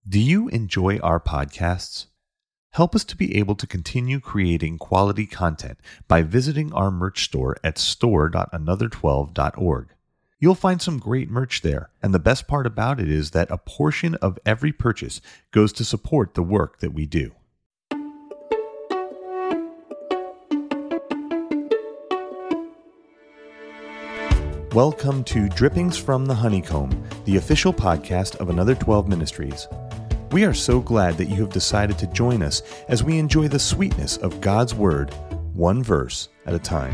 Do you enjoy our podcasts? Help us to be able to continue creating quality content by visiting our merch store at store.another12.org. You'll find some great merch there, and the best part about it is that a portion of every purchase goes to support the work that we do. Welcome to Drippings from the Honeycomb, the official podcast of Another 12 Ministries. We are so glad that you have decided to join us as we enjoy the sweetness of God's Word, one verse at a time.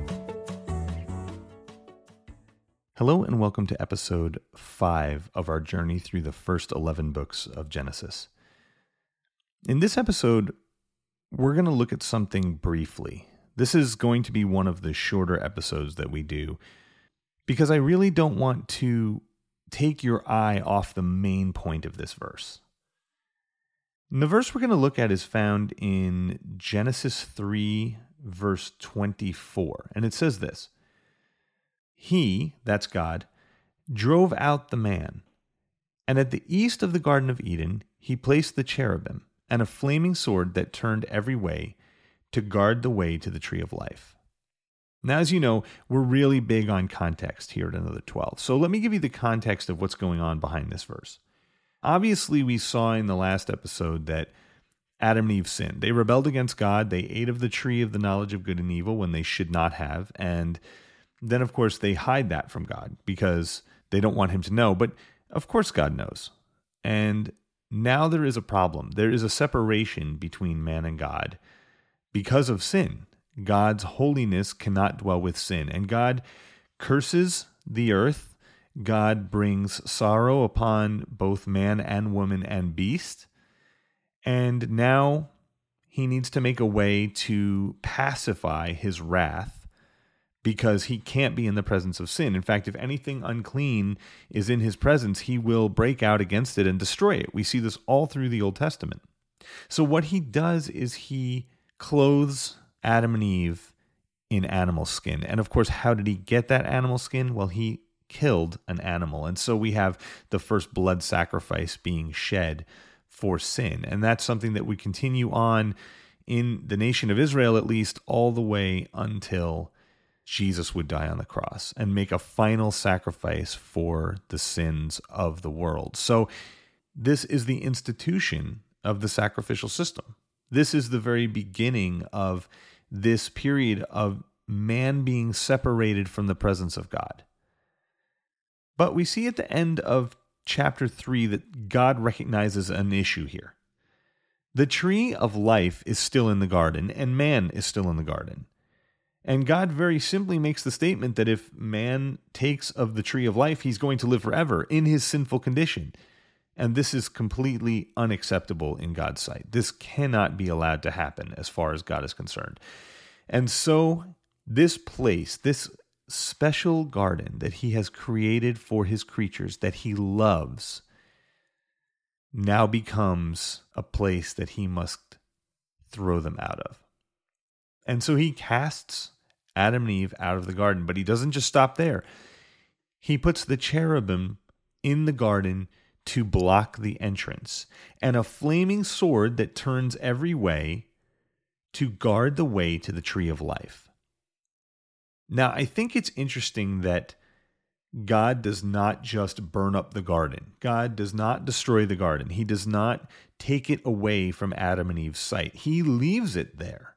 Hello and welcome to episode 5 of our journey through the first 11 books of Genesis. In this episode, we're going to look at something briefly. This is going to be one of the shorter episodes that we do, because I really don't want to take your eye off the main point of this verse. And the verse we're going to look at is found in Genesis 3, verse 24. And it says this: He, that's God, drove out the man, and at the east of the Garden of Eden he placed the cherubim and a flaming sword that turned every way to guard the way to the tree of life. Now, as you know, we're really big on context here at Another 12. So let me give you the context of what's going on behind this verse. Obviously, we saw in the last episode that Adam and Eve sinned. They rebelled against God. They ate of the tree of the knowledge of good and evil when they should not have. And then, of course, they hide that from God because they don't want him to know. But, of course, God knows. And now there is a problem. There is a separation between man and God because of sin. God's holiness cannot dwell with sin. And God curses the earth. God brings sorrow upon both man and woman and beast. And now he needs to make a way to pacify his wrath because he can't be in the presence of sin. In fact, if anything unclean is in his presence, he will break out against it and destroy it. We see this all through the Old Testament. So what he does is he clothes Adam and Eve in animal skin. And of course, how did he get that animal skin? Well, he killed an animal. And so we have the first blood sacrifice being shed for sin. And that's something that would continue on in the nation of Israel, at least all the way until Jesus would die on the cross and make a final sacrifice for the sins of the world. So this is the institution of the sacrificial system. This is the very beginning of this period of man being separated from the presence of God. But we see at the end of chapter 3 that God recognizes an issue here. The tree of life is still in the garden, and man is still in the garden. And God very simply makes the statement that if man takes of the tree of life, he's going to live forever in his sinful condition. And this is completely unacceptable in God's sight. This cannot be allowed to happen as far as God is concerned. And so this place, this special garden that he has created for his creatures that he loves, now becomes a place that he must throw them out of. And so he casts Adam and Eve out of the garden, but he doesn't just stop there. He puts the cherubim in the garden to block the entrance, and a flaming sword that turns every way to guard the way to the tree of life. Now, I think it's interesting that God does not just burn up the garden. God does not destroy the garden. He does not take it away from Adam and Eve's sight. He leaves it there.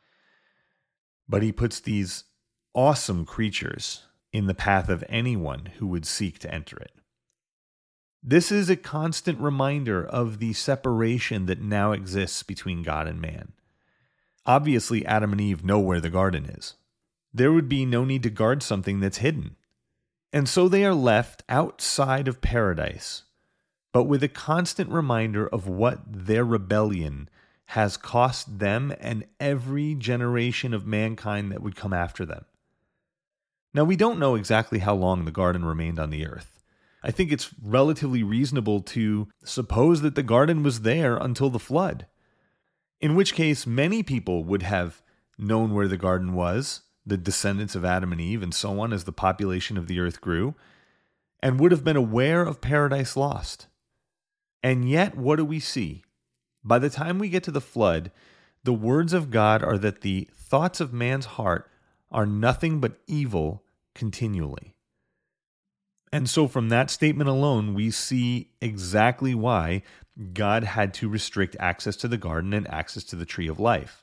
But he puts these awesome creatures in the path of anyone who would seek to enter it. This is a constant reminder of the separation that now exists between God and man. Obviously, Adam and Eve know where the garden is. There would be no need to guard something that's hidden. And so they are left outside of paradise, but with a constant reminder of what their rebellion has cost them and every generation of mankind that would come after them. Now, we don't know exactly how long the garden remained on the earth. I think it's relatively reasonable to suppose that the garden was there until the flood, in which case many people would have known where the garden was, the descendants of Adam and Eve and so on as the population of the earth grew, and would have been aware of Paradise Lost. And yet, what do we see? By the time we get to the flood, the words of God are that the thoughts of man's heart are nothing but evil continually. And so from that statement alone, we see exactly why God had to restrict access to the garden and access to the tree of life.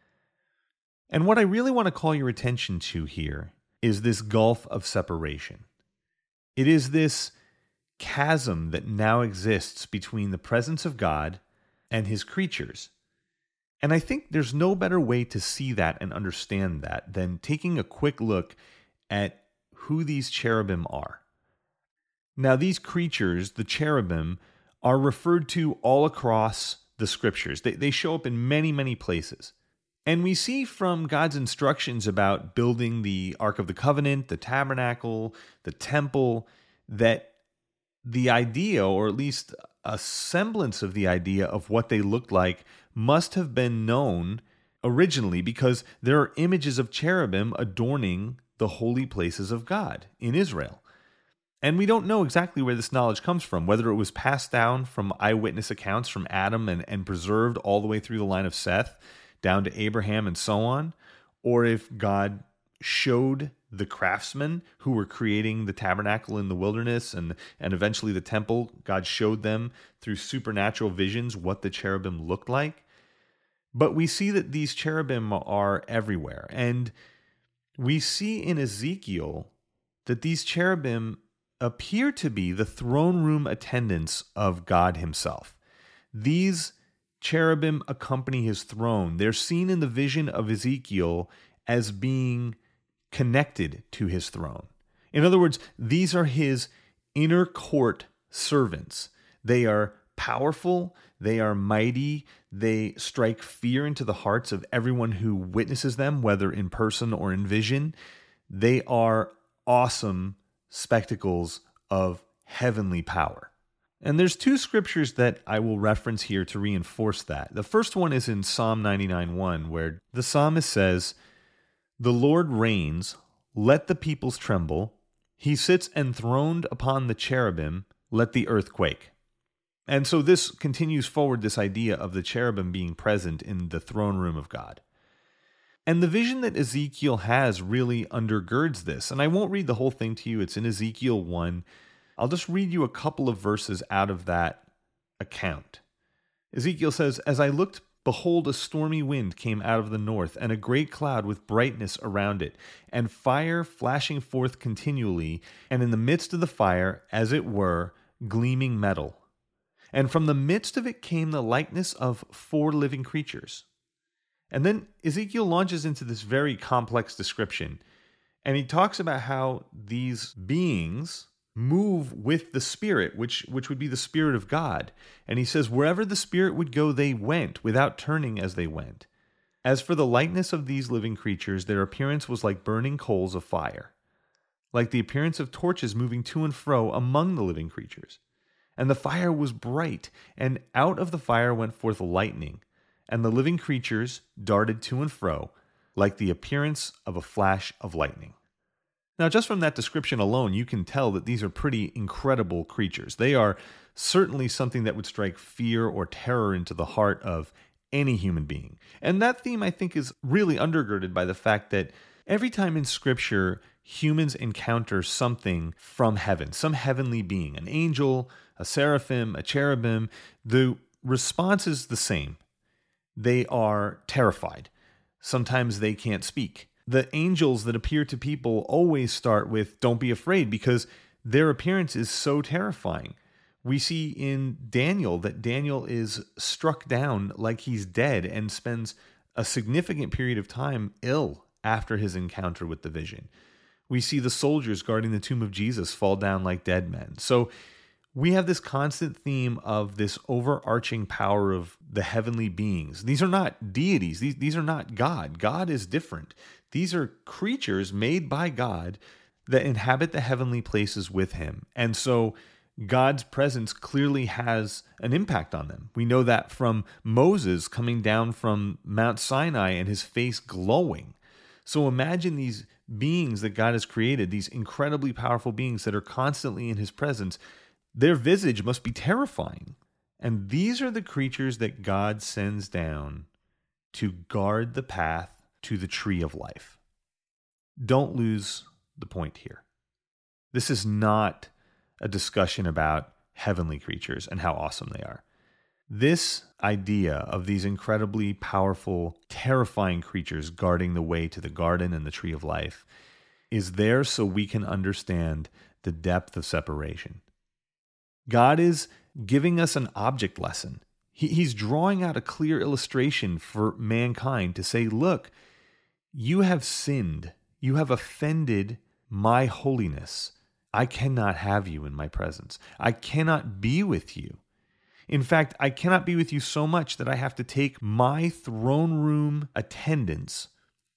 And what I really want to call your attention to here is this gulf of separation. It is this chasm that now exists between the presence of God and his creatures. And I think there's no better way to see that and understand that than taking a quick look at who these cherubim are. Now, these creatures, the cherubim, are referred to all across the scriptures. They show up in many, many places. And we see from God's instructions about building the Ark of the Covenant, the tabernacle, the temple, that the idea, or at least a semblance of the idea of what they looked like, must have been known originally because there are images of cherubim adorning the holy places of God in Israel. And we don't know exactly where this knowledge comes from, whether it was passed down from eyewitness accounts from Adam and preserved all the way through the line of Seth, down to Abraham and so on, or if God showed the craftsmen who were creating the tabernacle in the wilderness and eventually the temple, God showed them through supernatural visions what the cherubim looked like. But we see that these cherubim are everywhere. And we see in Ezekiel that these cherubim appear to be the throne room attendants of God himself. These cherubim accompany his throne. They're seen in the vision of Ezekiel as being connected to his throne. In other words, these are his inner court servants. They are powerful, they are mighty, they strike fear into the hearts of everyone who witnesses them, whether in person or in vision. They are awesome spectacles of heavenly power. And there's two scriptures that I will reference here to reinforce that. The first one is in Psalm 99:1, where the psalmist says, "The Lord reigns, let the peoples tremble. He sits enthroned upon the cherubim, let the earth quake." And so this continues forward this idea of the cherubim being present in the throne room of God. And the vision that Ezekiel has really undergirds this. And I won't read the whole thing to you. It's in Ezekiel 1. I'll just read you a couple of verses out of that account. Ezekiel says, "As I looked, behold, a stormy wind came out of the north, and a great cloud with brightness around it, and fire flashing forth continually, and in the midst of the fire, as it were, gleaming metal. And from the midst of it came the likeness of 4 living creatures." And then Ezekiel launches into this very complex description, and he talks about how these beings move with the Spirit, which would be the Spirit of God. And he says, wherever the Spirit would go, they went, without turning as they went. As for the likeness of these living creatures, their appearance was like burning coals of fire, like the appearance of torches moving to and fro among the living creatures. And the fire was bright, and out of the fire went forth lightning, and the living creatures darted to and fro, like the appearance of a flash of lightning. Now, just from that description alone, you can tell that these are pretty incredible creatures. They are certainly something that would strike fear or terror into the heart of any human being. And that theme, I think, is really undergirded by the fact that every time in Scripture, humans encounter something from heaven, some heavenly being, an angel, a seraphim, a cherubim, the response is the same. They are terrified. Sometimes they can't speak. The angels that appear to people always start with, "Don't be afraid," because their appearance is so terrifying. We see in Daniel that Daniel is struck down like he's dead and spends a significant period of time ill after his encounter with the vision. We see the soldiers guarding the tomb of Jesus fall down like dead men. So we have this constant theme of this overarching power of the heavenly beings. These are not deities. These are not God. God is different. These are creatures made by God that inhabit the heavenly places with him. And so God's presence clearly has an impact on them. We know that from Moses coming down from Mount Sinai and his face glowing. So imagine these beings that God has created, these incredibly powerful beings that are constantly in his presence. Their visage must be terrifying. And these are the creatures that God sends down to guard the path to the tree of life. Don't lose the point here. This is not a discussion about heavenly creatures and how awesome they are. This idea of these incredibly powerful, terrifying creatures guarding the way to the garden and the tree of life is there so we can understand the depth of separation. God is giving us an object lesson. He's drawing out a clear illustration for mankind to say, look, you have sinned. You have offended my holiness. I cannot have you in my presence. I cannot be with you. In fact, I cannot be with you so much that I have to take my throne room attendants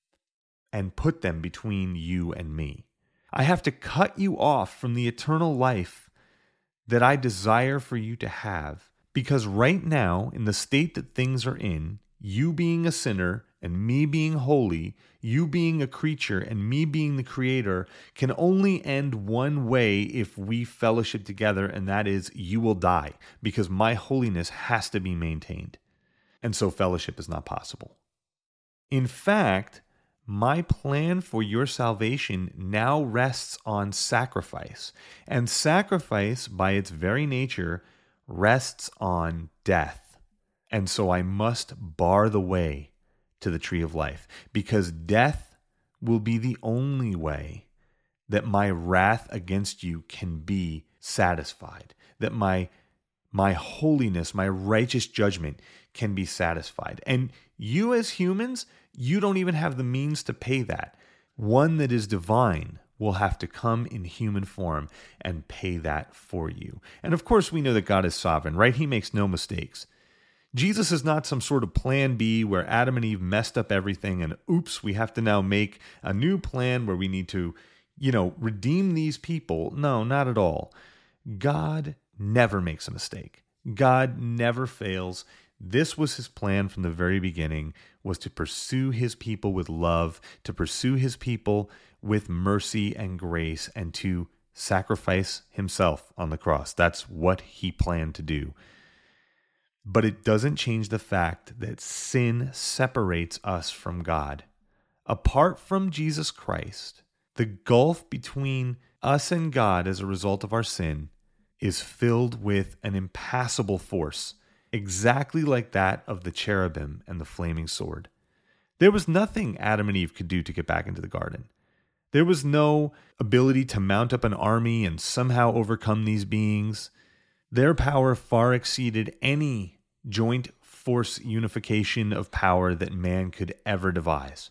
and put them between you and me. I have to cut you off from the eternal life that I desire for you to have, because right now, in the state that things are in, you being a sinner and me being holy, you being a creature and me being the creator, can only end one way if we fellowship together, and that is you will die, because my holiness has to be maintained. And so fellowship is not possible. In fact, my plan for your salvation now rests on sacrifice. And sacrifice, by its very nature, rests on death. And so I must bar the way to the tree of life, because death will be the only way that my wrath against you can be satisfied, that my holiness, my righteous judgment can be satisfied. And you as humans, you don't even have the means to pay that. One that is divine will have to come in human form and pay that for you. And of course, we know that God is sovereign, right? He makes no mistakes. Jesus is not some sort of plan B where Adam and Eve messed up everything and oops, we have to now make a new plan where we need to, redeem these people. No, not at all. God never makes a mistake. God never fails. This was his plan from the very beginning, was to pursue his people with love, to pursue his people with mercy and grace, and to sacrifice himself on the cross. That's what he planned to do. But it doesn't change the fact that sin separates us from God. Apart from Jesus Christ, the gulf between us and God as a result of our sin is filled with an impassable force, exactly like that of the cherubim and the flaming sword. There was nothing Adam and Eve could do to get back into the garden. There was no ability to mount up an army and somehow overcome these beings. Their power far exceeded any joint force unification of power that man could ever devise.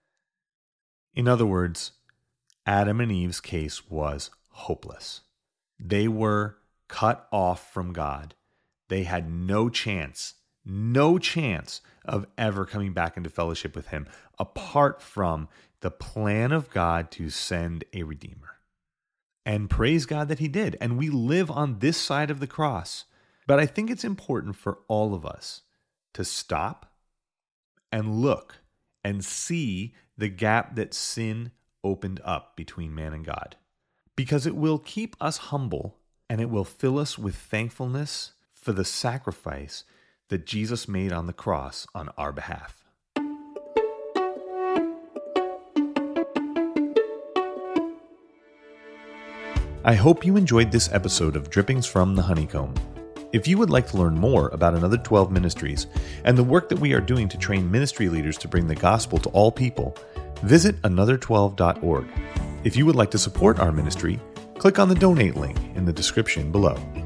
In other words, Adam and Eve's case was hopeless. They were cut off from God. They had no chance of ever coming back into fellowship with him, apart from the plan of God to send a Redeemer. And praise God that he did. And we live on this side of the cross. But I think it's important for all of us to stop and look and see the gap that sin opened up between man and God. Because it will keep us humble and it will fill us with thankfulness for the sacrifice that Jesus made on the cross on our behalf. I hope you enjoyed this episode of Drippings from the Honeycomb. If you would like to learn more about Another 12 Ministries and the work that we are doing to train ministry leaders to bring the gospel to all people, visit another12.org. If you would like to support our ministry, click on the donate link in the description below.